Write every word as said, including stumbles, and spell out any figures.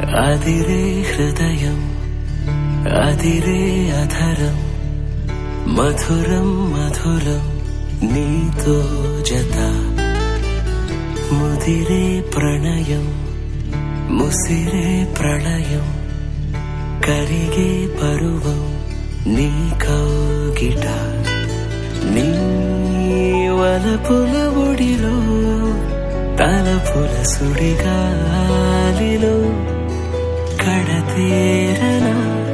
అదిరే హృదయం అదిరే అధరం మధురం మధురం నీతో జత ముదిరే ప్రణయం ముసిరే ప్రళయం కరిగే పరువం నీ కౌగిట నీ వలపుల ఒడిలో తలపుల సుడిగాలిలో కడతేరనా